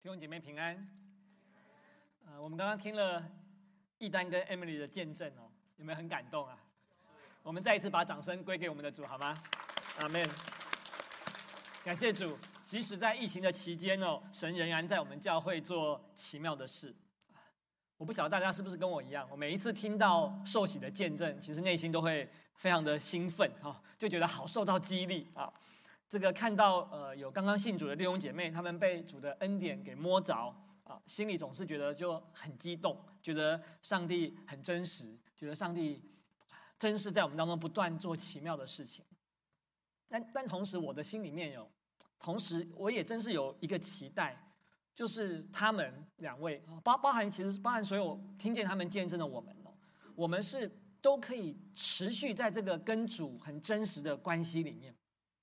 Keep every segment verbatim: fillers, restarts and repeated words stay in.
弟兄姐妹平安。呃，我们刚刚听了义丹跟 Emily 的见证哦，有没有很感动啊？我们再一次把掌声归给我们的主，好吗？阿们。感谢主，即使在疫情的期间哦，神仍然在我们教会做奇妙的事。我不晓得大家是不是跟我一样，我每一次听到受洗的见证，其实内心都会非常的兴奋啊，就觉得好受到激励啊。这个看到呃有刚刚信主的弟兄姐妹，他们被主的恩典给摸着啊，心里总是觉得就很激动，觉得上帝很真实，觉得上帝真是在我们当中不断做奇妙的事情。但但同时我的心里面有，同时我也真是有一个期待，就是他们两位包包含其实包含所有听见他们见证的我们哦，我们是都可以持续在这个跟主很真实的关系里面。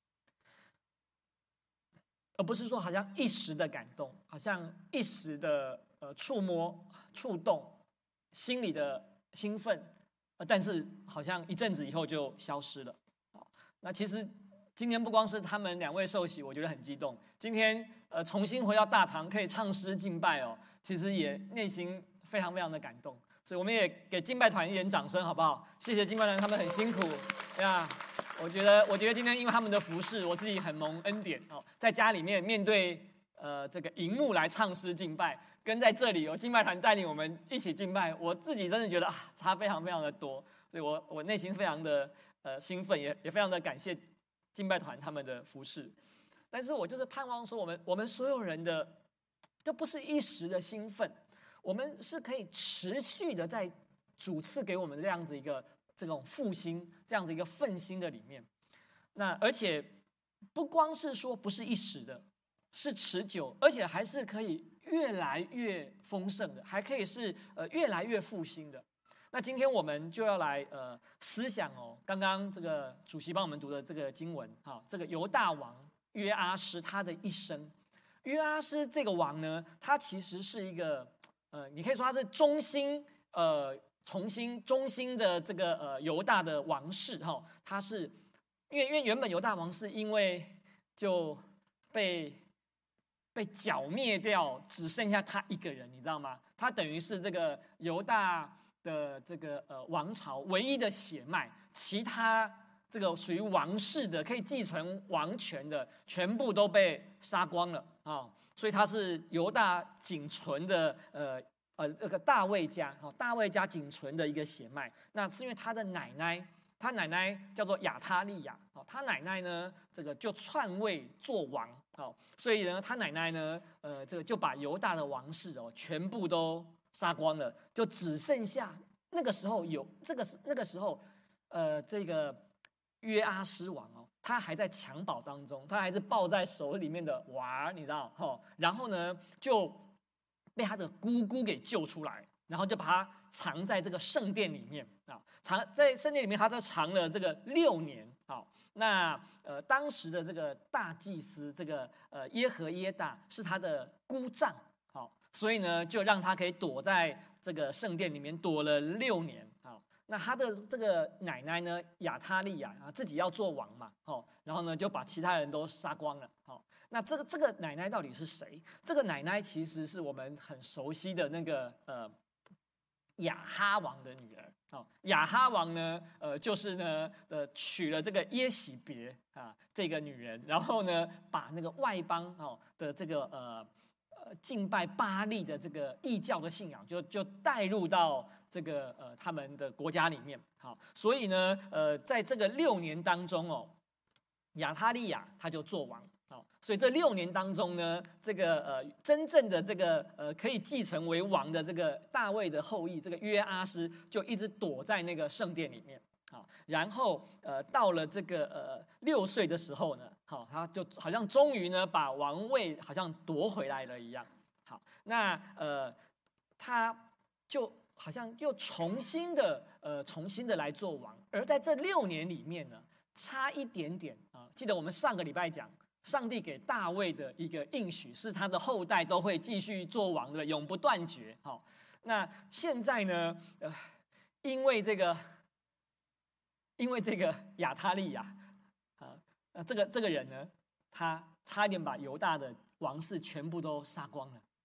而不是说好像一时的感动，好像一时的呃触摸、触动，心里的兴奋，呃，但是好像一阵子以后就消失了。好，那其实今天不光是他们两位受洗，我觉得很激动。今天呃重新回到大堂，可以唱诗敬拜哦，其实也内心非常非常的感动。所以我们也给敬拜团一点掌声，好不好？谢谢敬拜团，他们很辛苦呀。我觉得，我觉得今天因为他们的服事，我自己很蒙恩典哦，在家里面面对呃这个荧幕来唱诗敬拜，跟在这里有敬拜团带领我们一起敬拜，我自己真的觉得啊差非常非常的多，所以我我内心非常的呃兴奋，也也非常的感谢敬拜团他们的服事。但是我就是盼望说，我们我们所有人的都不是一时的兴奋，我们是可以持续的在主赐给我们这样子一个。这种复兴，这样的一个奋兴的里面，那而且不光是说不是一时的，是持久，而且还是可以越来越丰盛的，还可以是呃越来越复兴的。那今天我们就要来呃思想哦，刚刚这个主席帮我们读的这个经文，哈，这个犹大王约阿施他的一生。约阿施这个王呢，他其实是一个呃，你可以说他是中兴呃。重新中兴的这个呃犹大的王室哈，他是因为因为原本犹大王室因为就被被剿灭掉，只剩下他一个人，你知道吗？他等于是这个犹大的这个呃王朝唯一的血脉，其他这个属于王室的可以继承王权的，全部都被杀光了啊，所以他是犹大仅存的呃。呃，这个大卫家，哈，大卫家仅存的一个血脉，那是因为他的奶奶，他奶奶叫做亚他利亚，哦，他奶奶呢，这个就篡位做王，哦，所以呢，他奶奶呢，呃，这个就把犹大的王室哦，全部都杀光了，就只剩下那个时候有这个那个时候，呃，这个约阿施王哦，他还在襁褓当中，他还是抱在手里面的娃，你知道，哈，然后呢，就。被他的姑姑给救出来，然后就把他藏在这个圣殿里面啊，藏在圣殿里面，他就藏了这个六年啊。那呃，当时的这个大祭司，这个呃耶和耶大是他的姑丈，好，所以呢，就让他可以躲在这个圣殿里面躲了六年啊。那他的这个奶奶呢，亚他利亚啊，自己要做王嘛，哦，然后呢，就把其他人都杀光了，哦。那这个这个奶奶到底是谁？这个奶奶其实是我们很熟悉的那个呃亚哈王的女儿。哦，亚哈王呢，呃，就是呢，呃，娶了这个耶洗别啊这个女人，然后呢，把那个外邦哦的这个呃呃敬拜巴力的这个异教的信仰，就就带入到这个呃他们的国家里面。好，所以呢，呃，在这个六年当中哦，亚他利亚他就做王。好，所以这六年当中呢，这个呃真正的这个呃可以继承为王的这个大卫的后裔，这个约阿施就一直躲在那个圣殿里面。好，然后呃到了这个呃六岁的时候呢，好，他就好像终于呢把王位好像夺回来了一样。好，那呃他就好像又重新的呃重新的来做王，而在这六年里面呢，差一点点啊，记得我们上个礼拜讲。上帝给大卫的一个应许是他的后代都会继续做王的，永不断绝。好，那现在呢？呃，因为这个，因为这个亚他利亚啊，那这个这个人呢，他差一点把犹大的王室全部都杀光了。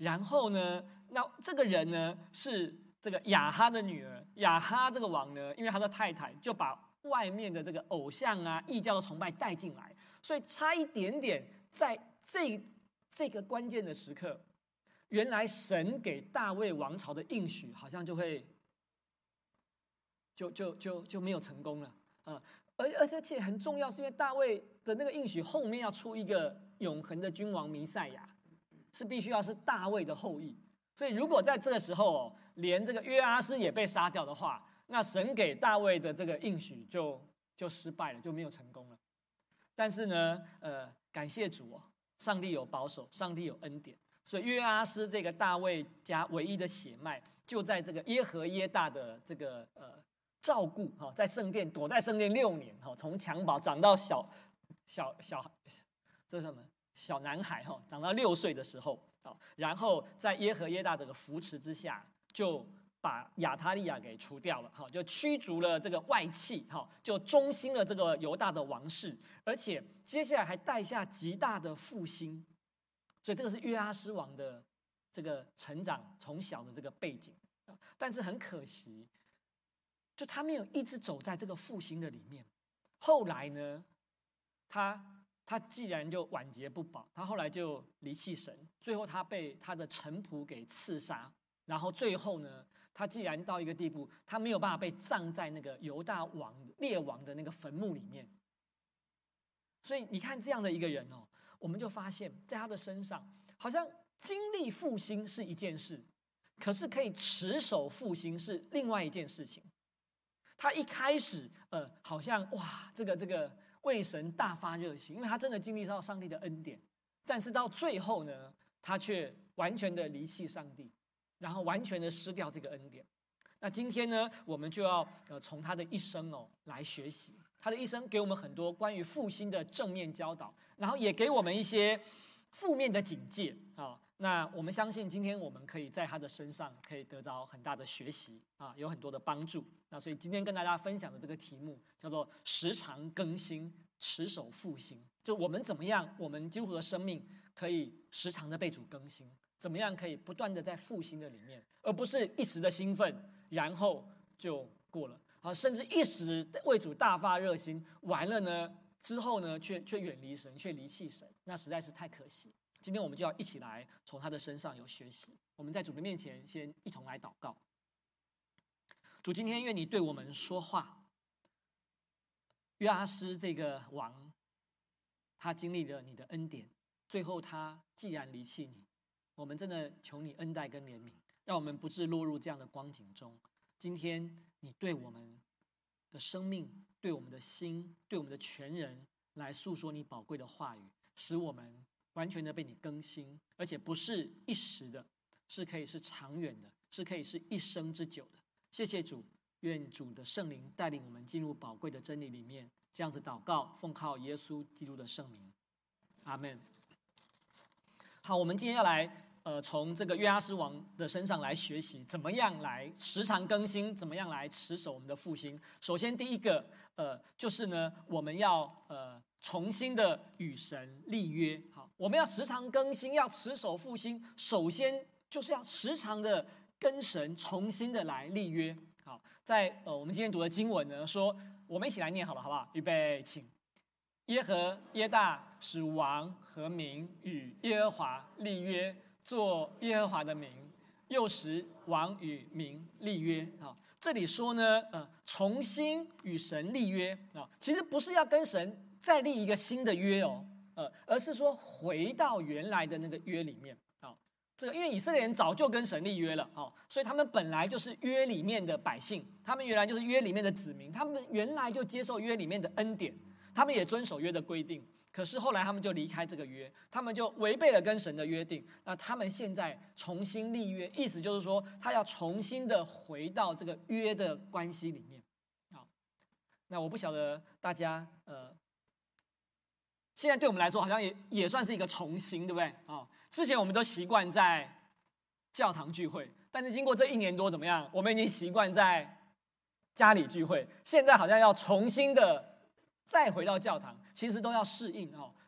然后呢，那这个人呢是这个亚哈的女儿，亚哈这个王呢，因为他的太太就把外面的这个偶像啊、异教的崇拜带进来，所以差一点点，在这这个关键的时刻，原来神给大卫王朝的应许，好像就会就就就就没有成功了啊、呃！而而且很重要，是因为大卫的那个应许后面要出一个永恒的君王弥赛亚，是必须要是大卫的后裔。所以如果在这个时候哦，连这个约阿施也被杀掉的话，那神给大卫的这个应许就就失败了，就没有成功了。但是呢，呃，感谢主哦，上帝有保守，上帝有恩典，所以约阿施这个大卫家唯一的血脉，就在这个耶和耶大的这个呃照顾哈，在圣殿躲在圣殿六年哈，从襁褓长到小小小这是什么小男孩哈，长到六岁的时候啊，然后在耶和耶大这个扶持之下，就把亚他利亚给除掉了，哈，就驱逐了这个外戚，哈，就中兴了这个犹大的王室，而且接下来还带下极大的复兴，所以这个是约阿施王的这个成长从小的这个背景，但是很可惜，就他没有一直走在这个复兴的里面。后来呢，他他既然就晚节不保，他后来就离弃神，最后他被他的臣仆给刺杀，然后最后呢，他既然到一个地步，他没有办法被葬在那个犹大王列王的那个坟墓里面。所以你看这样的一个人哦，我们就发现在他的身上，好像经历复兴是一件事，可是可以持守复兴是另外一件事情。他一开始呃，好像哇，这个这个为神大发热心，因为他真的经历到上帝的恩典，但是到最后呢，他却完全的离弃上帝，然后完全的失掉这个恩典。那今天呢，我们就要呃从他的一生哦来学习，他的一生给我们很多关于复兴的正面教导，然后也给我们一些负面的警戒啊。那我们相信今天我们可以在他的身上可以得到很大的学习啊，有很多的帮助。那所以今天跟大家分享的这个题目叫做时常更新，持守复兴，就我们怎么样，我们基督徒的生命可以时常的被主更新，怎么样可以不断的在复兴的里面，而不是一时的兴奋然后就过了啊，甚至一时为主大发热心，完了呢之后呢却却远离神，却离弃神，那实在是太可惜。今天我们就要一起来从他的身上有学习。我们在主的面前先一同来祷告。主，今天愿你对我们说话。约阿施这个王，他经历了你的恩典，最后他既然离弃你，我们真的求你恩待跟怜悯，让我们不致落入这样的光景中。今天你对我们的生命，对我们的心，对我们的全人来诉说你宝贵的话语，使我们完全的被你更新，而且不是一时的，是可以是长远的，是可以是一生之久的。谢谢主，愿主的圣灵带领我们进入宝贵的真理里面。这样子祷告，奉靠耶稣基督的圣名，阿们。好，我们今天要来呃从这个约阿施王的身上来学习，怎么样来时常更新，怎么样来持守我们的复兴。首先第一个呃就是呢，我们要呃重新的与神立约。好，我们要时常更新，要持守复兴，首先就是要时常的跟神重新的来立约。好，在呃我们今天读的经文呢说，我们一起来念好了，好不好？预备，请。耶和耶大使王和民与耶和华立约，做耶和华的名，又使王与民立约。好，这里说呢，呃，重新与神立约啊，其实不是要跟神再立一个新的约哦，呃，而是说回到原来的那个约里面啊。这个因为以色列人早就跟神立约了哦，所以他们本来就是约里面的百姓，他们原来就是约里面的子民，他们原来就接受约里面的恩典，他们也遵守约的规定。可是后来他们就离开这个约，他们就违背了跟神的约定。那他们现在重新立约，意思就是说，他要重新的回到这个约的关系里面。好，那我不晓得大家呃。现在对我们来说好像也也算是一个重新，对不对啊、哦？之前我们都习惯在教堂聚会，但是经过这一年多怎么样？我们已经习惯在家里聚会，现在好像要重新的再回到教堂，其实都要适应哦。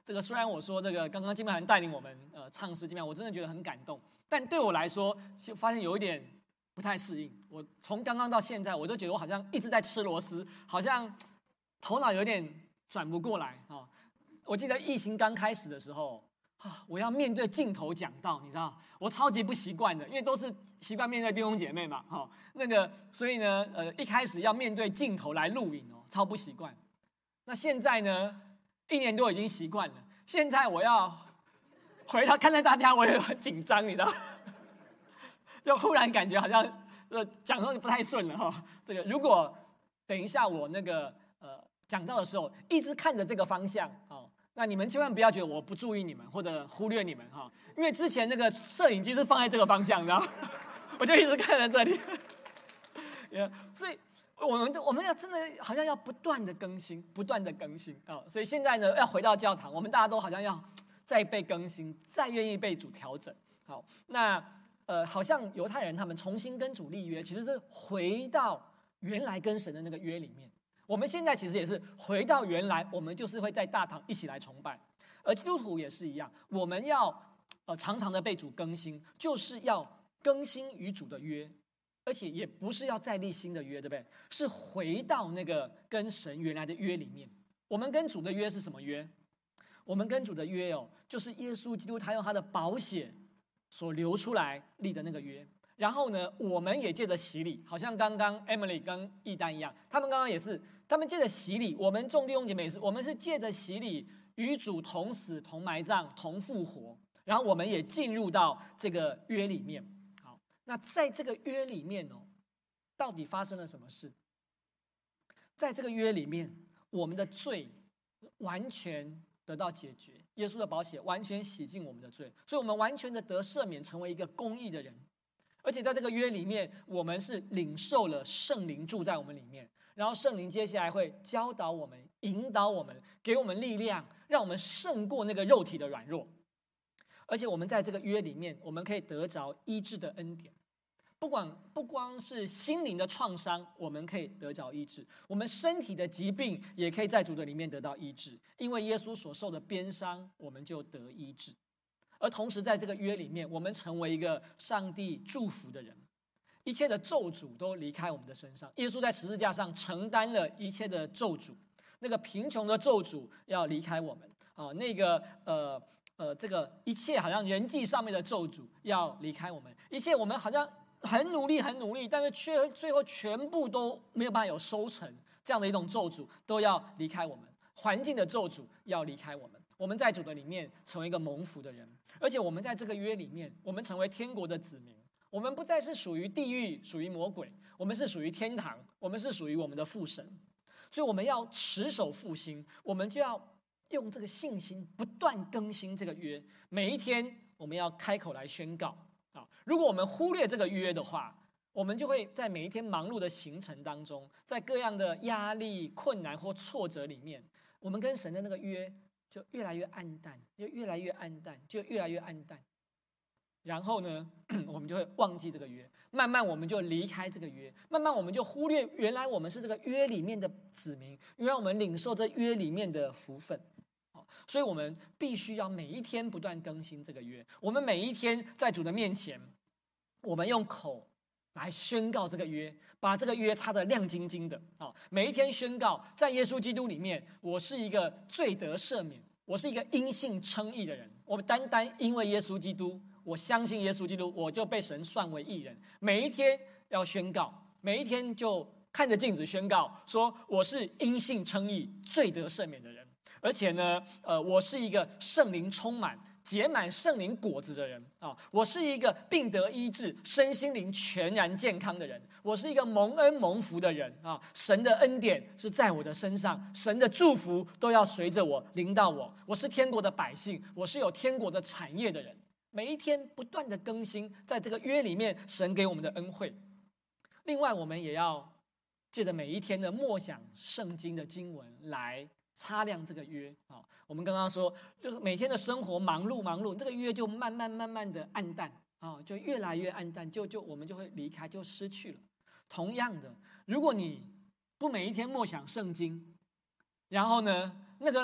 这个虽然我说这个刚刚金曼涵带领我们呃唱诗金曼，我真的觉得很感动，但对我来说就发现有一点不太适应。我从刚刚到现在，我都觉得我好像一直在吃螺丝，好像头脑有点转不过来啊。我记得疫情刚开始的时候啊，我要面对镜头讲道，你知道，我超级不习惯的，因为都是习惯面对弟兄姐妹嘛，哈，那个所以呢，呃，一开始要面对镜头来录影哦，超不习惯。那现在呢？一年多已经习惯了，现在我要回到看到大家，我也很紧张，你知道，就忽然感觉好像呃讲的不太顺了哈。这个如果等一下我那个呃讲到的时候，一直看着这个方向哦，那你们千万不要觉得我不注意你们或者忽略你们哈，因为之前那个摄影机是放在这个方向，你知道，我就一直看着这里，所以。我们我们要真的好像要不断的更新，不断的更新啊、哦！所以现在呢，要回到教堂，我们大家都好像要再被更新，再愿意被主调整。好，那呃，好像犹太人他们重新跟主立约，其实是回到原来跟神的那个约里面。我们现在其实也是回到原来，我们就是会在大堂一起来崇拜，而基督徒也是一样，我们要呃常常的被主更新，就是要更新与主的约。而且也不是要再立新的约，对不对？是回到那个跟神原来的约里面。我们跟主的约是什么约？我们跟主的约哦，就是耶稣基督他用他的宝血所流出来立的那个约。然后呢，我们也借着洗礼，好像刚刚 Emily 跟义丹一样，他们刚刚也是，他们借着洗礼，我们众弟兄姐妹也是，我们是借着洗礼与主同死、同埋葬、同复活，然后我们也进入到这个约里面。那在这个约里面哦，到底发生了什么事？在这个约里面，我们的罪完全得到解决，耶稣的宝血完全洗净我们的罪，所以我们完全的得赦免，成为一个公义的人。而且在这个约里面，我们是领受了圣灵住在我们里面，然后圣灵接下来会教导我们、引导我们，给我们力量，让我们胜过那个肉体的软弱。而且我们在这个约里面，我们可以得着医治的恩典。不管不光是心灵的创伤，我们可以得着医治；我们身体的疾病也可以在主的里面得到医治。因为耶稣所受的鞭伤，我们就得医治。而同时在这个约里面，我们成为一个上帝祝福的人，一切的咒诅都离开我们的身上。耶稣在十字架上承担了一切的咒诅，那个贫穷的咒诅要离开我们啊，那个呃。呃，这个一切好像人际上面的咒诅要离开我们，一切我们好像很努力很努力，但是却最后全部都没有办法有收成，这样的一种咒诅都要离开我们，环境的咒诅要离开我们，我们在主的里面成为一个蒙福的人，而且我们在这个约里面，我们成为天国的子民，我们不再是属于地狱，属于魔鬼，我们是属于天堂，我们是属于我们的父神，所以我们要持守复兴，我们就要用这个信心不断更新这个约，每一天我们要开口来宣告啊！如果我们忽略这个约的话，我们就会在每一天忙碌的行程当中，在各样的压力、困难或挫折里面，我们跟神的那个约就越来越暗淡，就越来越暗淡，就越来越暗淡。然后呢，我们就会忘记这个约，慢慢我们就离开这个约，慢慢我们就忽略原来我们是这个约里面的子民，原来我们领受这约里面的福分。所以我们必须要每一天不断更新这个约，我们每一天在主的面前，我们用口来宣告这个约，把这个约擦得亮晶晶的啊！每一天宣告，在耶稣基督里面，我是一个罪得赦免，我是一个因信称义的人。我们单单因为耶稣基督，我相信耶稣基督，我就被神算为义人。每一天要宣告，每一天就看着镜子宣告，说我是因信称义、罪得赦免的人。而且呢，呃，我是一个圣灵充满、结满圣灵果子的人啊！我是一个病得医治、身心灵全然健康的人。我是一个蒙恩蒙福的人啊！神的恩典是在我的身上，神的祝福都要随着我临到我。我是天国的百姓，我是有天国的产业的人。每一天不断的更新，在这个约里面，神给我们的恩惠。另外，我们也要借着每一天的默想圣经的经文来擦亮这个约啊！我们刚刚说，就是每天的生活忙碌忙碌，这个约就慢慢慢慢的暗淡啊，就越来越暗淡，就就我们就会离开，就失去了。同样的，如果你不每一天默想圣经，然后呢，那个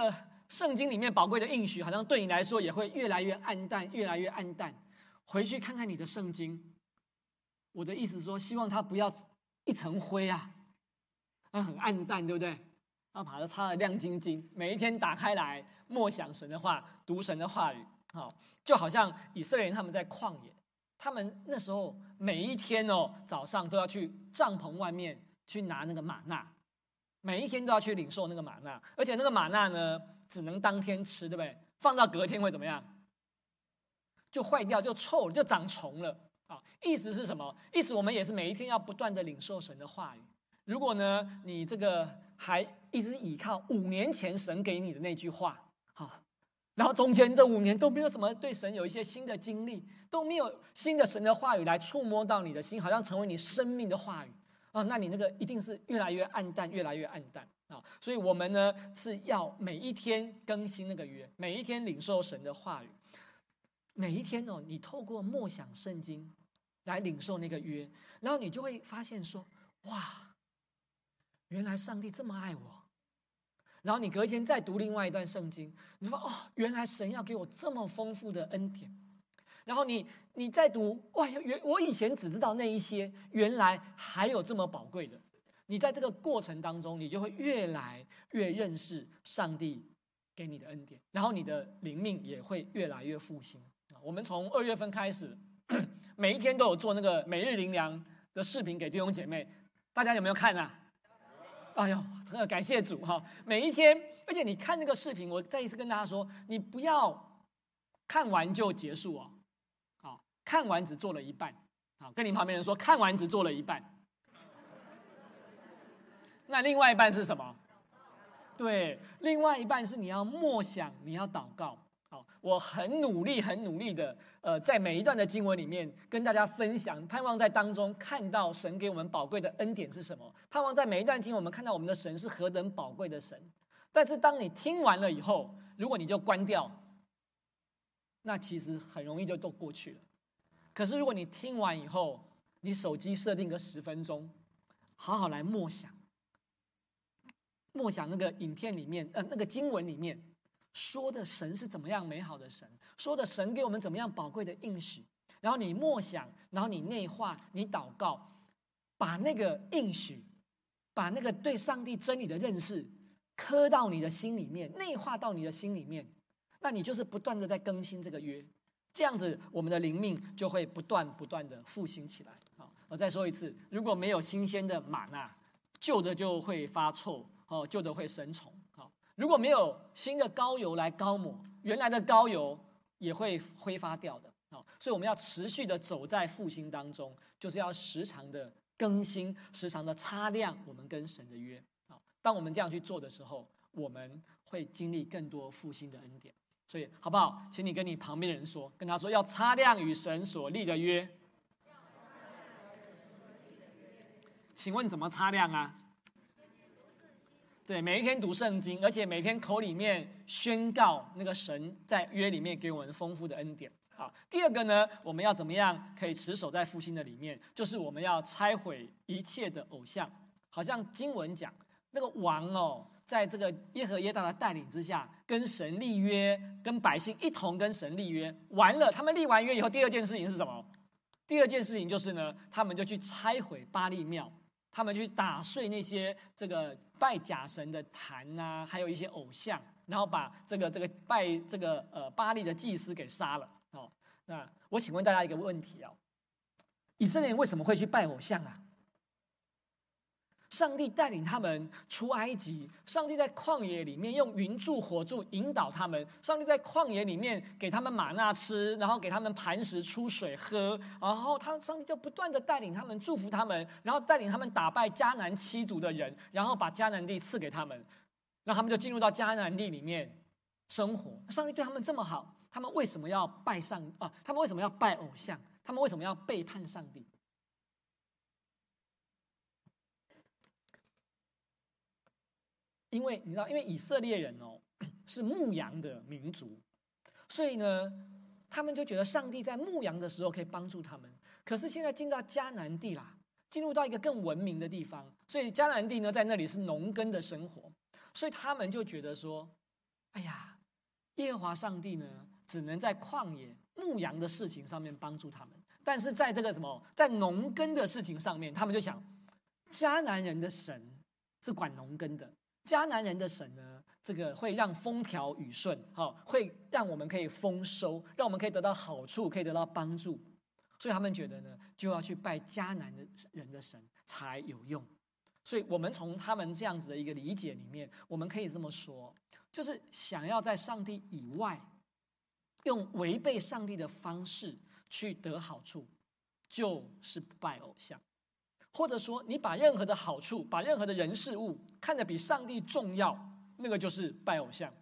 圣经里面宝贵的应许，好像对你来说也会越来越暗淡，越来越暗淡。回去看看你的圣经，我的意思说，希望它不要一层灰啊，它很暗淡，对不对？要把它擦得亮晶晶，每一天打开来默想神的话，读神的话语，好，就好像以色列人他们在旷野，他们那时候每一天哦早上都要去帐篷外面去拿那个玛纳，每一天都要去领受那个玛纳，而且那个玛纳呢只能当天吃，对不对？放到隔天会怎么样？就坏掉，就臭了，就长虫了。啊，意思是什么？意思我们也是每一天要不断的领受神的话语。如果呢你这个还一直倚靠五年前神给你的那句话，好，然后中间这五年都没有什么对神有一些新的经历，都没有新的神的话语来触摸到你的心，好像成为你生命的话语啊，那你那个一定是越来越暗淡，越来越暗淡啊。所以我们呢是要每一天更新那个约，每一天领受神的话语，每一天哦，你透过默想圣经来领受那个约，然后你就会发现说，哇，原来上帝这么爱我。然后你隔一天再读另外一段圣经，你说哦，原来神要给我这么丰富的恩典。然后你你再读，哇，原我以前只知道那一些，原来还有这么宝贵的。你在这个过程当中，你就会越来越认识上帝给你的恩典，然后你的灵命也会越来越复兴。我们从二月份开始，每一天都有做那个每日灵粮的视频给弟兄姐妹，大家有没有看啊？哎呦，真的感谢主哈！每一天，而且你看那个视频，我再一次跟大家说，你不要看完就结束哦，好，看完只做了一半，好，跟你旁边人说，看完只做了一半，那另外一半是什么？对，另外一半是你要默想，你要祷告。好，我很努力，很努力的，呃，在每一段的经文里面跟大家分享，盼望在当中看到神给我们宝贵的恩典是什么，盼望在每一段经文我们看到我们的神是何等宝贵的神。但是当你听完了以后，如果你就关掉，那其实很容易就都过去了。可是如果你听完以后，你手机设定个十分钟，好好来默想，默想那个影片里面，呃，那个经文里面说的神是怎么样美好的神，说的神给我们怎么样宝贵的应许，然后你默想，然后你内化，你祷告，把那个应许，把那个对上帝真理的认识刻到你的心里面，内化到你的心里面，那你就是不断的在更新这个约，这样子我们的灵命就会不断不断的复兴起来。好，我再说一次，如果没有新鲜的玛纳，旧的就会发臭，哦，旧的会生虫。如果没有新的膏油来膏抹，原来的膏油也会挥发掉的。所以我们要持续的走在复兴当中，就是要时常的更新，时常的擦亮我们跟神的约。当我们这样去做的时候，我们会经历更多复兴的恩典。所以好不好？请你跟你旁边的人说，跟他说要擦亮与神所立的约。请问怎么擦亮啊？对，每一天读圣经，而且每天口里面宣告那个神在约里面给我们丰富的恩典。好，第二个呢，我们要怎么样可以持守在复兴的里面？就是我们要拆毁一切的偶像。好像经文讲，那个王哦，在这个耶和耶大的带领之下，跟神立约，跟百姓一同跟神立约。完了，他们立完约以后，第二件事情是什么？第二件事情就是呢，他们就去拆毁巴力庙。他们去打碎那些这个拜假神的坛啊，还有一些偶像，然后把这个这个拜这个呃巴力的祭司给杀了。哦，那我请问大家一个问题啊、哦：以色列人为什么会去拜偶像啊？上帝带领他们出埃及，上帝在旷野里面用云柱火柱引导他们，上帝在旷野里面给他们玛纳吃，然后给他们磐石出水喝，然后他上帝就不断的带领他们，祝福他们，然后带领他们打败迦南七族的人，然后把迦南地赐给他们，让他们就进入到迦南地里面生活。上帝对他们这么好，他们为什么要拜上啊？他们为什么要拜偶像？他们为什么要背叛上帝？因为你知道，因为以色列人哦是牧羊的民族，所以呢，他们就觉得上帝在牧羊的时候可以帮助他们。可是现在进到迦南地啦，进入到一个更文明的地方，所以迦南地呢，在那里是农耕的生活，所以他们就觉得说， 哎呀，耶和华上帝呢，只能在旷野牧羊的事情上面帮助他们，但是在这个什么，在农耕的事情上面，他们就想，迦南人的神是管农耕的，迦南人的神呢，这个会让风调雨顺，哈，会让我们可以丰收，让我们可以得到好处，可以得到帮助。所以他们觉得呢，就要去拜迦南的人的神才有用。所以我们从他们这样子的一个理解里面，我们可以这么说，就是想要在上帝以外，用违背上帝的方式去得好处，就是拜偶像。或者说，你把任何的好处，把任何的人事物看得比上帝重要，那个就是拜偶像。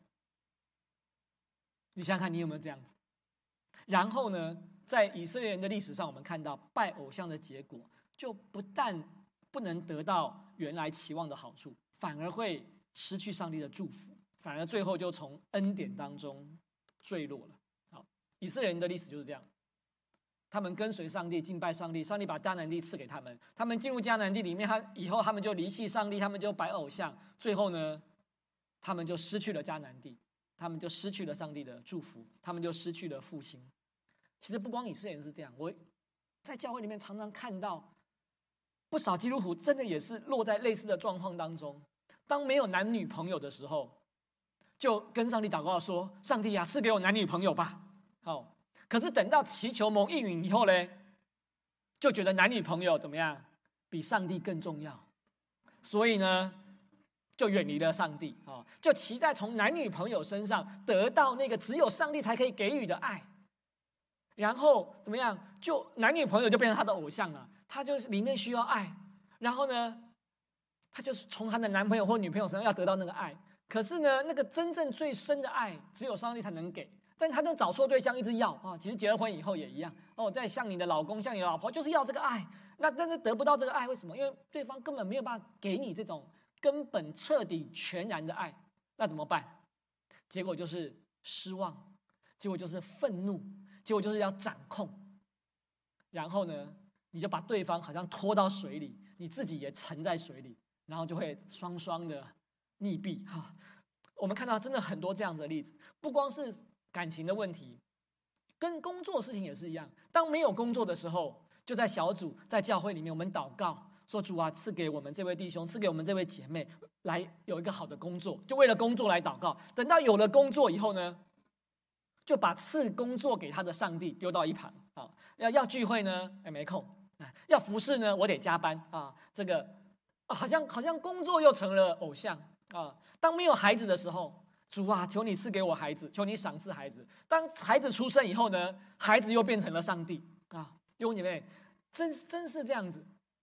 你想想看，你有没有这样子？然后呢，在以色列人的历史上，我们看到拜偶像的结果，就不但不能得到原来期望的好处，反而会失去上帝的祝福，反而最后就从恩典当中坠落了。好，以色列人的历史就是这样。他们跟随上帝，敬拜上帝，上帝把迦南地赐给他们。他们进入迦南地里面，他以后他们就离弃上帝，他们就拜偶像。最后呢，他们就失去了迦南地，他们就失去了上帝的祝福，他们就失去了复兴。其实不光以色列人是这样，我在教会里面常常看到不少基督徒真的也是落在类似的状况当中。当没有男女朋友的时候，就跟上帝祷告说：“上帝啊，赐给我男女朋友吧。”好。可是等到祈求蒙应允以后呢，就觉得男女朋友怎么样，比上帝更重要，所以呢，就远离了上帝啊，就期待从男女朋友身上得到那个只有上帝才可以给予的爱，然后怎么样，就男女朋友就变成他的偶像了，他就是里面需要爱，然后呢，他就是从他的男朋友或女朋友身上要得到那个爱，可是呢，那个真正最深的爱，只有上帝才能给。但他都找错对象，一直要啊！其实结了婚以后也一样哦，在像你的老公、像你的老婆，就是要这个爱。那但是得不到这个爱，为什么？因为对方根本没有办法给你这种根本、彻底、全然的爱。那怎么办？结果就是失望，结果就是愤怒，结果就是要掌控。然后呢，你就把对方好像拖到水里，你自己也沉在水里，然后就会双双的溺毙哈。我们看到真的很多这样的例子，不光是感情的问题，跟工作的事情也是一样。当没有工作的时候，就在小组、在教会里面，我们祷告说：“主啊，赐给我们这位弟兄，赐给我们这位姐妹，来有一个好的工作。”就为了工作来祷告。等到有了工作以后呢，就把赐工作给他的上帝丢到一旁啊。要要聚会呢，哎没空；要服侍呢，我得加班啊。这个、啊、好像好像工作又成了偶像啊。当没有孩子的时候，主啊，求你赐给我孩子，求你赏赐孩子。当孩子出生以后呢，孩子又变成了上帝啊！弟兄姐妹，真真是这样子。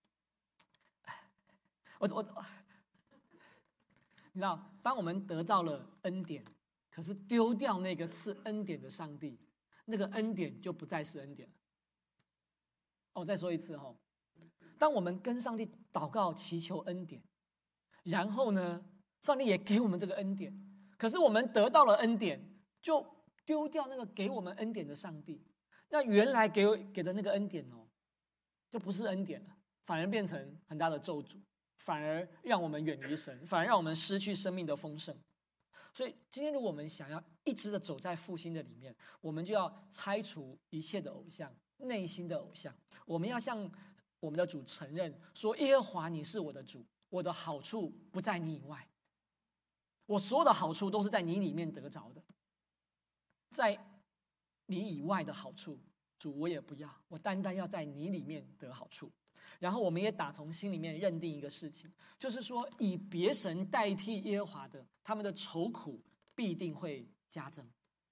我我，你知道，当我们得到了恩典，可是丢掉那个赐恩典的上帝，那个恩典就不再是恩典了。我再说一次哈、哦，当我们跟上帝祷告祈求恩典，然后呢，上帝也给我们这个恩典。可是我们得到了恩典，就丢掉那个给我们恩典的上帝。那原来给给的那个恩典哦，就不是恩典了，反而变成很大的咒诅，反而让我们远离神，反而让我们失去生命的丰盛。所以今天如果我们想要一直的走在复兴的里面，我们就要拆除一切的偶像，内心的偶像。我们要向我们的主承认说：耶和华你是我的主，我的好处不在你以外。我所有的好处都是在你里面得着的，在你以外的好处，主我也不要，我单单要在你里面得好处。然后我们也打从心里面认定一个事情，就是说以别神代替耶和华的，他们的愁苦必定会加增。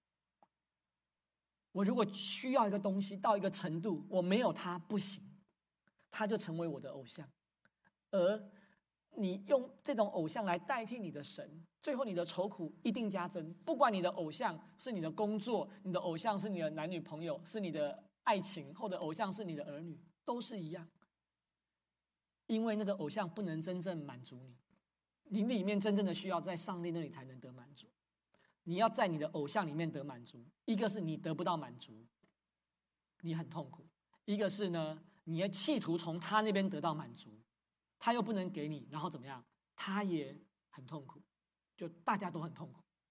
我如果需要一个东西到一个程度，我没有它不行，它就成为我的偶像。而你用这种偶像来代替你的神，最后你的愁苦一定加增。不管你的偶像是你的工作，你的偶像是你的男女朋友，是你的爱情，或者偶像是你的儿女，都是一样。因为那个偶像不能真正满足你，你里面真正的需要在上帝那里才能得满足。你要在你的偶像里面得满足，一个是你得不到满足，你很痛苦；一个是呢，你要企图从他那边得到满足，他又不能给你，然后怎么样？他也很痛苦，就大家都很痛苦。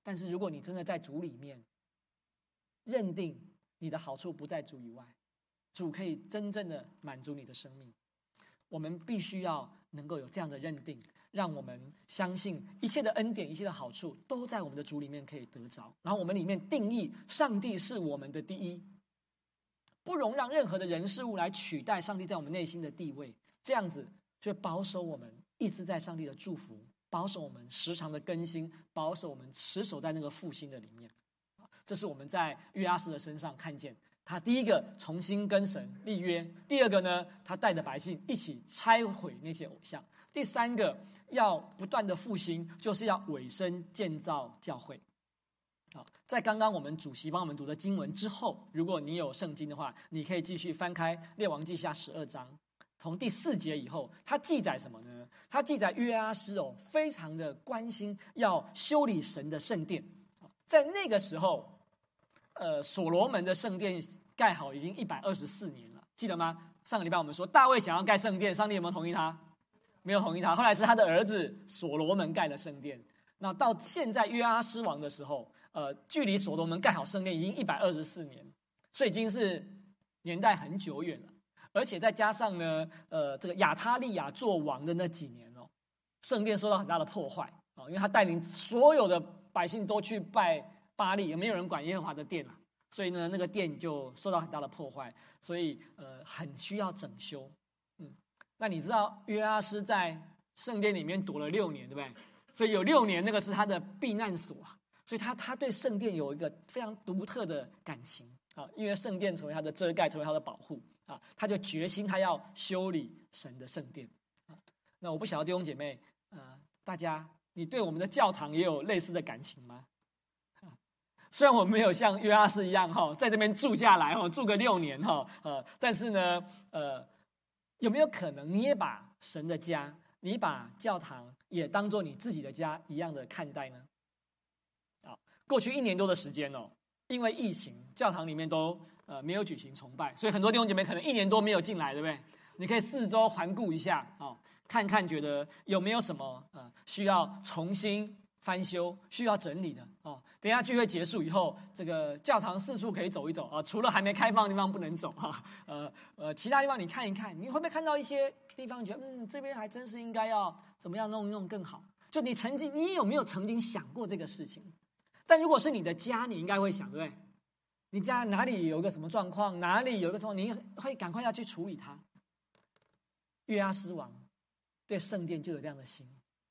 但是如果你真的在主里面认定你的好处不在主以外，主可以真正的满足你的生命，我们必须要能够有这样的认定，让我们相信一切的恩典、一切的好处都在我们的主里面可以得着。然后我们里面定义上帝是我们的第一，不容让任何的人事物来取代上帝在我们内心的地位。这样子就保守我们一直在上帝的祝福，保守我们时常的更新，保守我们持守在那个复兴的里面。这是我们在约阿施的身上看见，他第一个重新跟神立约，第二个呢，他带着百姓一起拆毁那些偶像，第三个要不断的复兴，就是要委身建造教会。好，在刚刚我们主席帮我们读的经文之后，如果你有圣经的话，你可以继续翻开列王记下十二章，从第四节以后，它记载什么呢？它记载约阿施哦，非常的关心要修理神的圣殿。在那个时候，呃，所罗门的圣殿盖好已经一百二十四年了，记得吗？上个礼拜我们说大卫想要盖圣殿，上帝有没有同意他？没有同意他。后来是他的儿子所罗门盖了圣殿。那到现在约阿施王的时候，呃，距离所罗门盖好圣殿已经一百二十四年，所以已经是年代很久远了。而且再加上呢，呃，这个亚他利亚做王的那几年哦，圣殿受到很大的破坏啊，因为他带领所有的百姓都去拜巴力，也没有人管耶和华的殿啊，所以呢，那个殿就受到很大的破坏，所以呃，很需要整修。嗯，那你知道约阿施在圣殿里面躲了六年，对不对？所以有六年那个是他的避难所啊，所以他他对圣殿有一个非常独特的感情啊，因为圣殿成为他的遮盖，成为他的保护啊，他就决心他要修理神的圣殿啊。那我不晓得弟兄姐妹，呃，大家你对我们的教堂也有类似的感情吗？虽然我没有像约阿施一样哈，在这边住下来哈，住个六年哈，呃，但是呢，呃，有没有可能你也把神的家，你把教堂也当作你自己的家一样的看待呢？啊，过去一年多的时间哦，因为疫情，教堂里面都呃没有举行崇拜，所以很多弟兄姐妹可能一年多没有进来，对不对？你可以四周环顾一下哦，看看觉得有没有什么呃需要重新翻修、需要整理的哦。等一下聚会结束以后，这个教堂四处可以走一走啊，除了还没开放的地方不能走哈，呃呃，其他地方你看一看，你会不会看到一些地方觉得嗯这边还真是应该要怎么样弄一弄更好？就你曾经，你有没有曾经想过这个事情？但如果是你的家，你应该会想，对不对？你家哪里有个什么状况，哪里有一个状况，你会赶快要去处理它。约阿施王对圣殿就有这样的心。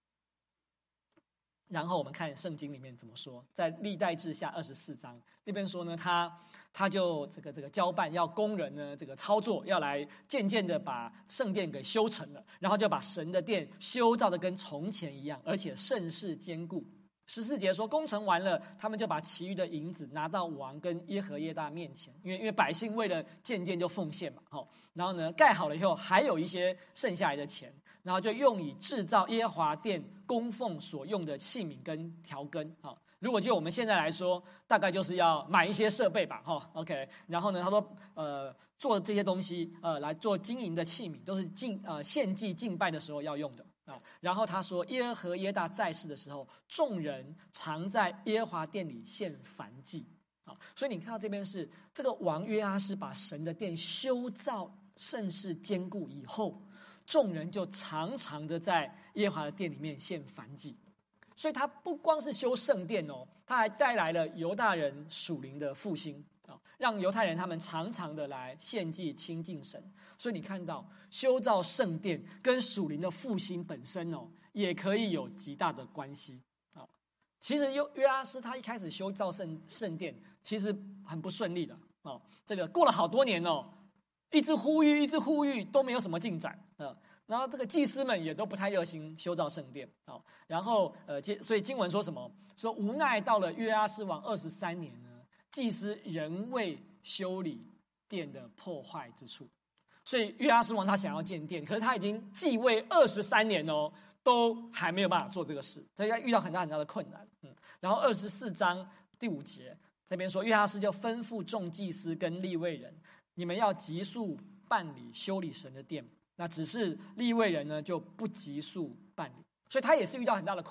然后我们看圣经里面怎么说，在历代志下二十四章那边说呢，他他就这个这个交办要工人呢这个操作，要来渐渐的把圣殿给修成了，然后就把神的殿修造的跟从前一样，而且甚是坚固。十四节说，工程完了，他们就把其余的银子拿到王跟耶和耶大面前，因为因为百姓为了建殿就奉献嘛，吼，然后呢盖好了以后，还有一些剩下来的钱，然后就用以制造耶和华殿供奉所用的器皿跟调羹，好，如果就我们现在来说，大概就是要买一些设备吧，哈 ，OK， 然后呢，他说，呃，做这些东西，呃，来做金银的器皿，都是敬呃献祭敬拜的时候要用的。啊，然后他说，耶和耶大在世的时候，众人常在耶和华殿里献燔祭。啊，所以你看到这边是这个王约阿施把神的殿修造甚是坚固以后，众人就常常的在耶和华的殿里面献燔祭。所以他不光是修圣殿哦，他还带来了犹大人属灵的复兴啊，让犹太人他们常常的来献祭亲近神。所以你看到修造圣殿跟属灵的复兴本身哦，也可以有极大的关系啊。其实约阿施他一开始修造圣圣殿，其实很不顺利的哦。这个过了好多年哦，一直呼吁，一直呼吁都没有什么进展啊。然后这个祭司们也都不太热心修造圣殿啊。然后呃，所以经文说什么？说无奈到了约阿施王二十三年呢，祭司仍未修理殿的破坏之处。所以约阿施王他想要建殿，可是他已经继位二十三年哦，都还没有办法做这个事，所以他遇到很大很大的困难。嗯，然后二十四章第五节这边说，约阿施就吩咐众祭司跟利未人，你们要急速办理修理神的殿。那只是利未人呢就不急速办理，所以他也是遇到很大的困难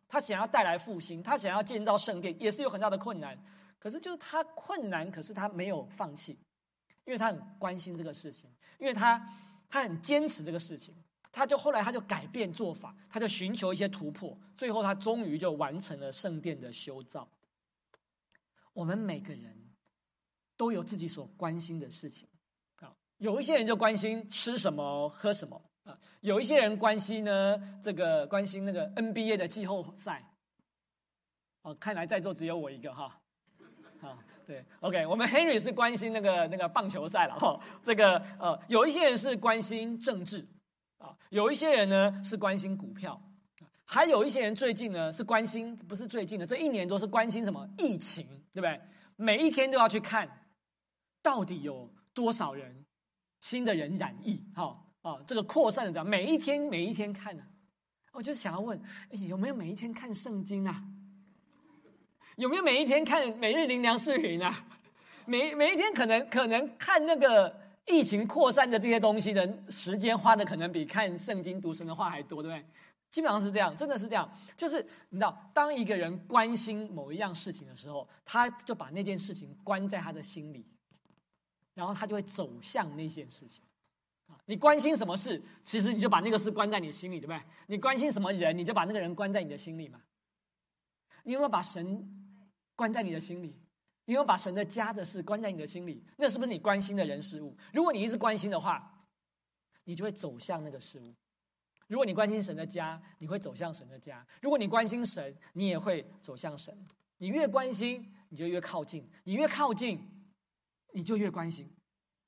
他想要带来复兴，他想要建造圣殿，也是有很大的困难。可是就是他困难，可是他没有放弃，因为他很关心这个事情，因为他他很坚持这个事情，他就后来他就改变做法，他就寻求一些突破，最后他终于就完成了圣殿的修造。我们每个人都有自己所关心的事情啊，有一些人就关心吃什么喝什么啊，有一些人关心呢这个关心那个 N B A 的季后赛。哦，看来在座只有我一个哈。啊，对 ，OK， 我们 Henry 是关心那个那个棒球赛了哈。这个呃，有一些人是关心政治啊，有一些人呢是关心股票，还有一些人最近呢是关心，不是最近的，这一年都是关心什么疫情，对不对？每一天都要去看，到底有多少人新的人染疫，哈啊，这个扩散的这样，每一天每一天看呢、啊，我就想要问，哎，有没有每一天看圣经啊？有没有每一天看每日灵粮视频啊？每每一天可能可能看那个疫情扩散的这些东西的时间花的可能比看圣经读神的话还多，对不对？基本上是这样，真的是这样。就是你知道，当一个人关心某一样事情的时候，他就把那件事情关在他的心里，然后他就会走向那件事情。你关心什么事，其实你就把那个事关在你心里，对不对？你关心什么人，你就把那个人关在你的心里嘛。你有没有把神关在你的心里？你有没有把神的家的事关在你的心里？那是不是你关心的人事物？如果你一直关心的话，你就会走向那个事物。如果你关心神的家，你会走向神的家；如果你关心神，你也会走向神。你越关心，你就越靠近；你越靠近，你就越关心。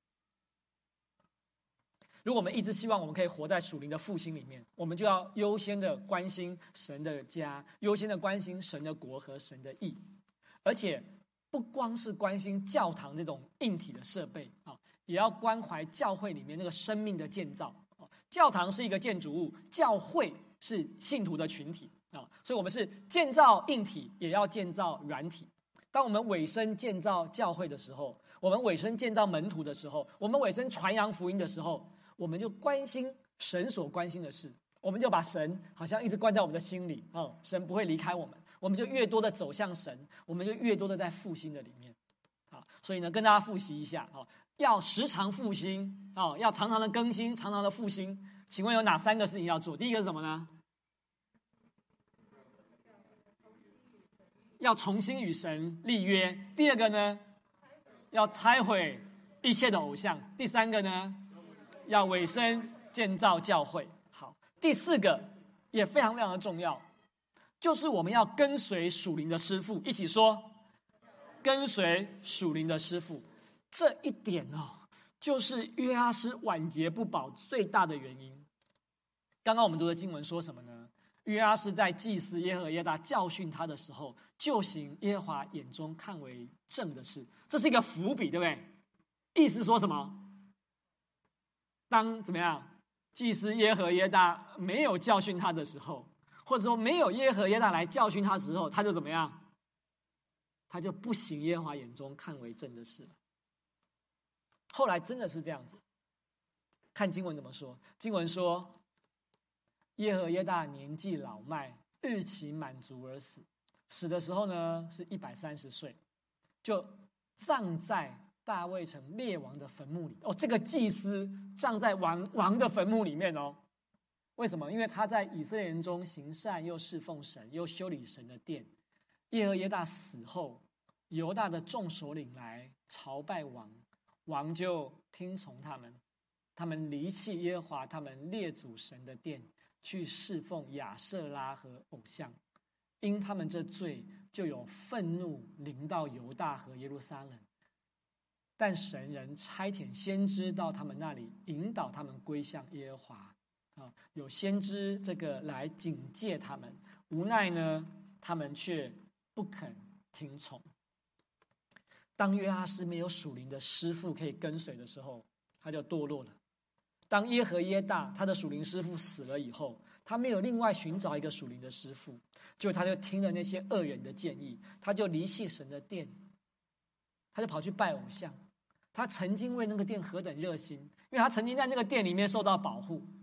如果我们一直希望我们可以活在属灵的复兴里面，我们就要优先的关心神的家，优先的关心神的国和神的义，而且不光是关心教堂这种硬体的设备啊，也要关怀教会里面那个生命的建造。教堂是一个建筑物，教会是信徒的群体啊，所以我们是建造硬体，也要建造软体。当我们委身建造教会的时候，我们委身建造门徒的时候，我们委身传扬福音的时候，我们就关心神所关心的事，我们就把神好像一直关在我们的心里啊、哦，神不会离开我们，我们就越多的走向神，我们就越多的在复兴的里面。好，所以呢，跟大家复习一下啊、哦，要时常复兴啊、哦，要常常的更新，常常的复兴。请问有哪三个事情要做？第一个是什么呢？要重新与神立约。第二个呢，要拆毁一切的偶像。第三个呢，要委身建造教会。好，第四个也非常非常的重要，就是我们要跟随属灵的师父。一起说，跟随属灵的师父。这一点哦，就是约阿施晚节不保最大的原因。刚刚我们读的经文说什么呢？约阿施在祭司耶和耶大教训他的时候，就行耶和华眼中看为正的事。这是一个伏笔，对不对？意思说什么？当怎么样？祭司耶和耶大没有教训他的时候，或者说没有耶和耶大来教训他的时候，他就怎么样？他就不行耶和华眼中看为正的事了。后来真的是这样子。看经文怎么说？经文说，耶和耶大年纪老迈，日期满足而死。死的时候呢，是一百三十岁，就葬在大卫城列王的坟墓里。哦，这个祭司葬在王王的坟墓里面哦。为什么？因为他在以色列人中行善，又侍奉神，又修理神的殿。耶和耶大死后，犹大的众首领来朝拜王，王就听从他们。他们离弃耶和华他们列祖神的殿，去侍奉亚舍拉和偶像。因他们这罪，就有愤怒临到犹大和耶路撒冷。但神人差遣先知到他们那里，引导他们归向耶和华。啊，有先知这个来警戒他们，无奈呢，他们却不肯听从。当约阿施没有属灵的师父可以跟随的时候，他就堕落了。当耶和耶大他的属灵师父死了以后，他没有另外寻找一个属灵的师父，就他就听了那些恶人的建议，他就离弃神的殿，他就跑去拜偶像。他曾经为那个殿何等热心，因为他曾经在那个殿里面受到保护。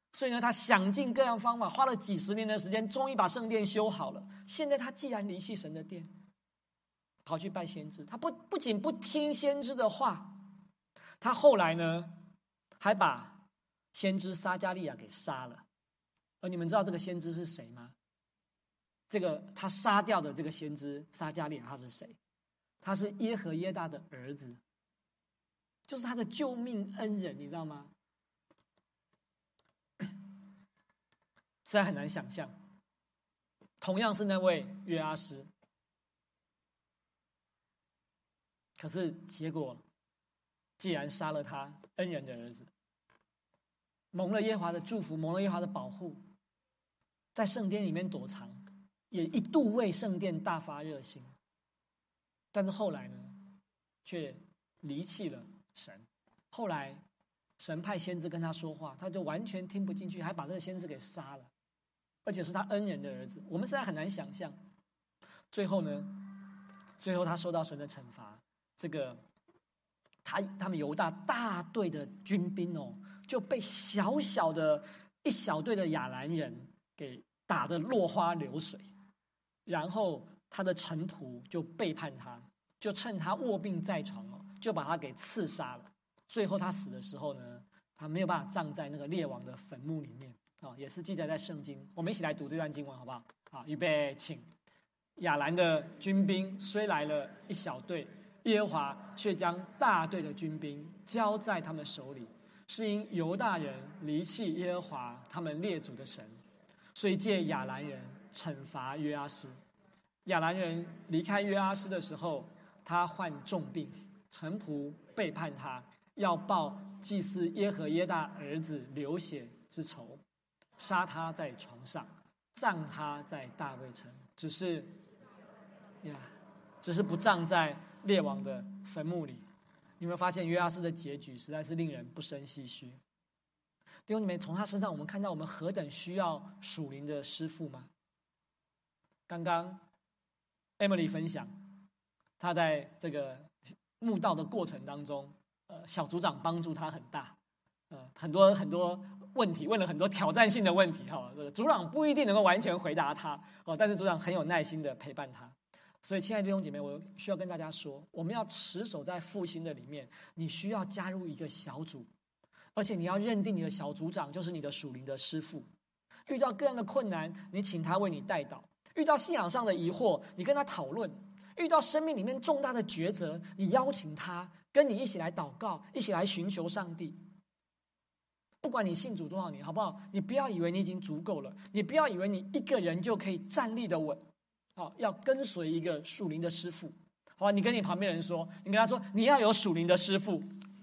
所以呢，他想尽各样方法，花了几十年的时间，终于把圣殿修好了。现在他既然离弃神的殿，跑去拜先知，他不不仅不听先知的话，他后来呢，还把先知撒迦利亚给杀了。而你们知道这个先知是谁吗？这个他杀掉的这个先知撒迦利亚，他是谁？他是耶和耶大的儿子，就是他的救命恩人，你知道吗？实在很难想象，同样是那位约阿施，可是结果既然杀了他恩人的儿子，蒙了耶和华的祝福，蒙了耶和华的保护，在圣殿里面躲藏，也一度为圣殿大发热心，但是后来呢，却离弃了神。后来神派先知跟他说话，他就完全听不进去，还把这个先知给杀了，而且是他恩人的儿子。我们实在很难想象。最后呢，最后他受到神的惩罚，这个他他们犹大大队的军兵哦，就被小小的一小队的亚兰人给打得落花流水，然后他的臣仆就背叛他，就趁他卧病在床哦，就把他给刺杀了。最后他死的时候呢，他没有办法葬在那个列王的坟墓里面啊，也是记载在圣经。我们一起来读这段经文好不好？好，预备，请。亚兰的军兵虽来了一小队，耶和华却将大队的军兵交在他们手里，是因犹大人离弃耶和华他们列祖的神，所以借亚兰人惩罚约阿施。亚兰人离开约阿施的时候，他患重病，臣仆背叛他，要报祭司耶和耶大儿子流血之仇，杀他在床上，葬他在大卫城，只是呀，只是不葬在列王的坟墓里。你有没有发现约阿施的结局实在是令人不胜唏嘘？弟兄姊妹，从他身上我们看到我们何等需要属灵的师父吗？刚刚 Emily 分享，他在这个慕道的过程当中，呃，小组长帮助他很大，呃，很多很多问题，问了很多挑战性的问题，哈、哦，组长不一定能够完全回答他，哦，但是组长很有耐心的陪伴他。所以，亲爱的弟兄姐妹，我需要跟大家说，我们要持守在复兴的里面，你需要加入一个小组，而且你要认定你的小组长就是你的属灵的师父。遇到各样的困难，你请他为你代祷；遇到信仰上的疑惑，你跟他讨论；遇到生命里面重大的抉择，你邀请他跟你一起来祷告，一起来寻求上帝。不管你信主多少年，好不好？你不要以为你已经足够了，你不要以为你一个人就可以站立的稳。好，要跟随一个属灵的师父。好吧，你跟你旁边人说，你跟他说，你要有属灵的师父。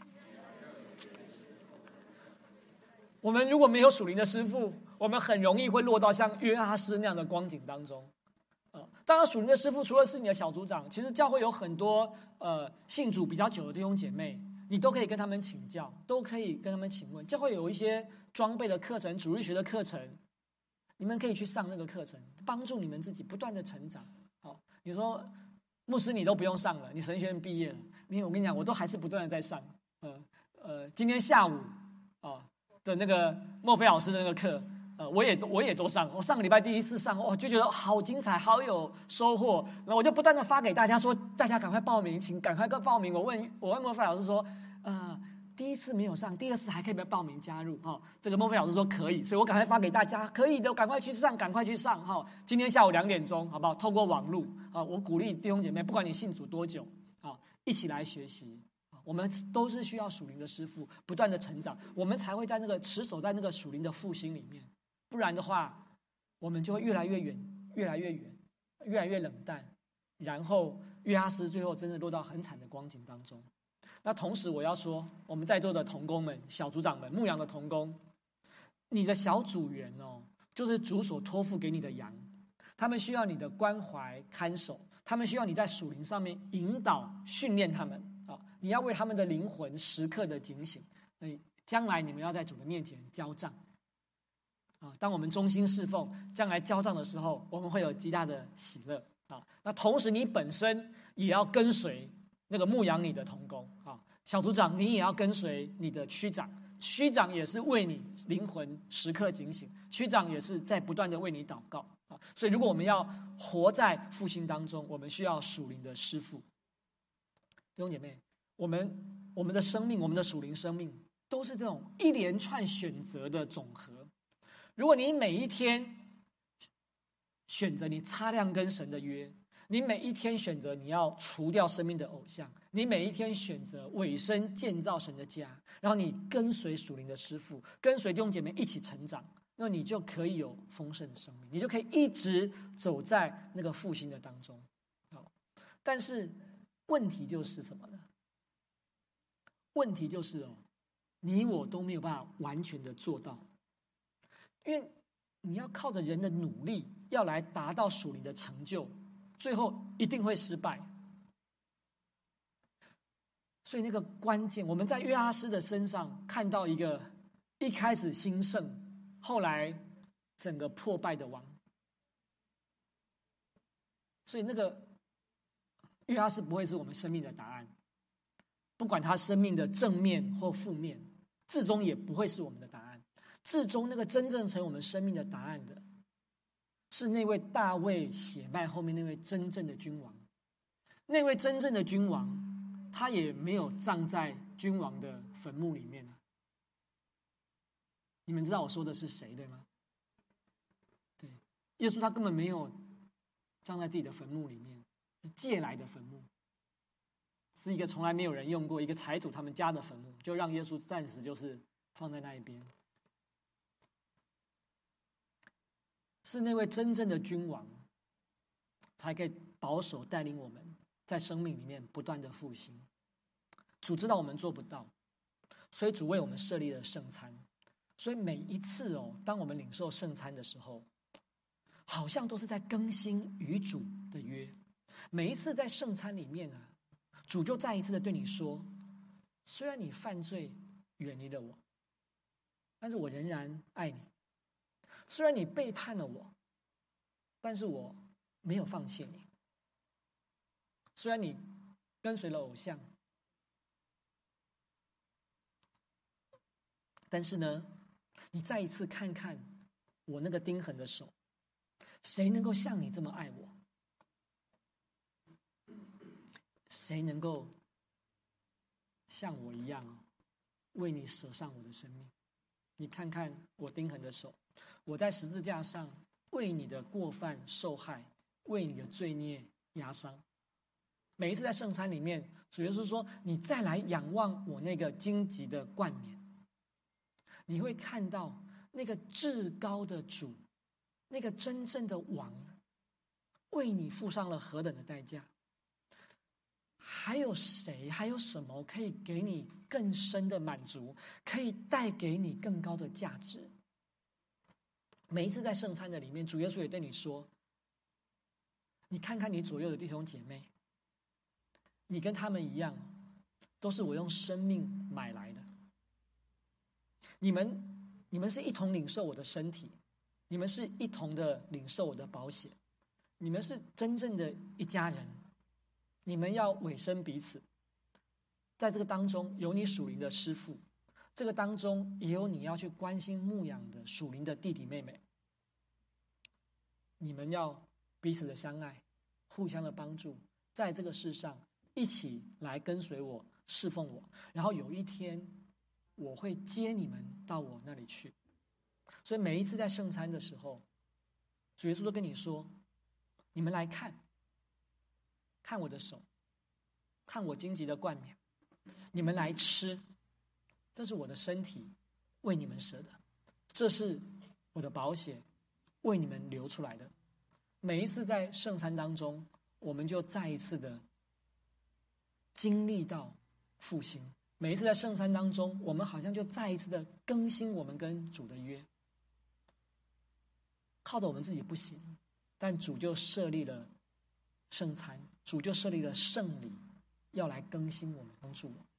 我们如果没有属灵的师父，我们很容易会落到像约阿施那样的光景当中。呃，当然，属灵的师父除了是你的小组长，其实教会有很多呃信主比较久的弟兄姐妹，你都可以跟他们请教，都可以跟他们请问。教会有一些装备的课程、主日学的课程。你们可以去上那个课程，帮助你们自己不断的成长。好，你说牧师你都不用上了，你神学院毕业了，你我跟你讲，我都还是不断的在上。呃呃，今天下午啊、呃、的那个莫非老师的那个课，呃，我也我也都上。我上个礼拜第一次上，哦，就觉得好精彩，好有收获。然后我就不断的发给大家说，大家赶快报名，请赶快个报名。我问我问莫非老师说，呃。第一次没有上，第二次还可以不要报名加入哈、哦？这个孟非老师说可以，所以我赶快发给大家，可以的，赶快去上，赶快去上哈、哦！今天下午两点钟，好不好？透过网络啊，我鼓励弟兄姐妹，不管你信主多久啊，一起来学习。我们都是需要属灵的师父，不断的成长，我们才会在那个持守在那个属灵的复兴里面。不然的话，我们就会越来越远，越来越远，越来越冷淡，然后约阿施最后真的落到很惨的光景当中。那同时我要说，我们在座的同工们、小组长们、牧羊的同工，你的小组员哦，就是主所托付给你的羊，他们需要你的关怀看守，他们需要你在属灵上面引导训练他们啊！你要为他们的灵魂时刻的警醒，所将来你们要在主的面前交账啊！当我们忠心侍奉，将来交账的时候，我们会有极大的喜乐啊！那同时你本身也要跟随那个牧养你的同工啊，小组长，你也要跟随你的区长， 区长也是为你灵魂时刻警醒，区长也是在不断的为你祷告啊。所以，如果我们要活在复兴当中，我们需要属灵的师父。弟兄姐妹，我们我们的生命，我们的属灵生命，都是这种一连串选择的总和。如果你每一天选择你擦亮跟神的约，你每一天选择你要除掉生命的偶像，你每一天选择委身建造神的家，然后你跟随属灵的师父，跟随弟兄姐妹一起成长，那你就可以有丰盛的生命，你就可以一直走在那个复兴的当中。好，但是问题就是什么呢？问题就是哦，你我都没有办法完全的做到，因为你要靠着人的努力要来达到属灵的成就，最后一定会失败。所以那个关键，我们在约阿施的身上看到一个一开始兴盛，后来整个破败的王。所以那个约阿施不会是我们生命的答案，不管他生命的正面或负面，至终也不会是我们的答案。至终那个真正成为我们生命的答案的，是那位大卫血脉后面那位真正的君王。那位真正的君王，他也没有葬在君王的坟墓里面。你们知道我说的是谁对吗？对，耶稣他根本没有葬在自己的坟墓里面，是借来的坟墓，是一个从来没有人用过，一个财主他们家的坟墓，就让耶稣暂时就是放在那一边。是那位真正的君王，才可以保守带领我们在生命里面不断的复兴。主知道我们做不到，所以主为我们设立了圣餐。所以每一次哦，当我们领受圣餐的时候，好像都是在更新与主的约。每一次在圣餐里面啊，主就再一次的对你说，虽然你犯罪远离了我，但是我仍然爱你。虽然你背叛了我，但是我没有放弃你。虽然你跟随了偶像，但是呢，你再一次看看我那个钉痕的手，谁能够像你这么爱我？谁能够像我一样为你舍上我的生命？你看看我钉痕的手，我在十字架上为你的过犯受害，为你的罪孽压伤。每一次在圣餐里面，主耶稣说，你再来仰望我那个荆棘的冠冕，你会看到那个至高的主，那个真正的王，为你付上了何等的代价。还有谁，还有什么可以给你更深的满足，可以带给你更高的价值？每一次在圣餐的里面，主耶稣也对你说，你看看你左右的弟兄姐妹，你跟他们一样，都是我用生命买来的。你们你们是一同领受我的身体，你们是一同的领受我的宝血，你们是真正的一家人。你们要委身彼此，在这个当中有你属灵的师父，这个当中也有你要去关心牧养的属灵的弟弟妹妹。你们要彼此的相爱，互相的帮助，在这个世上一起来跟随我，侍奉我，然后有一天我会接你们到我那里去。所以每一次在圣餐的时候，主耶稣都跟你说，你们来看看我的手，看我荆棘的冠冕，你们来吃，这是我的身体，为你们舍的，这是我的宝血，为你们流出来的。每一次在圣餐当中，我们就再一次的经历到复兴。每一次在圣餐当中，我们好像就再一次的更新我们跟主的约。靠着我们自己不行，但主就设立了圣餐，主就设立了圣礼，要来更新我们，帮助我。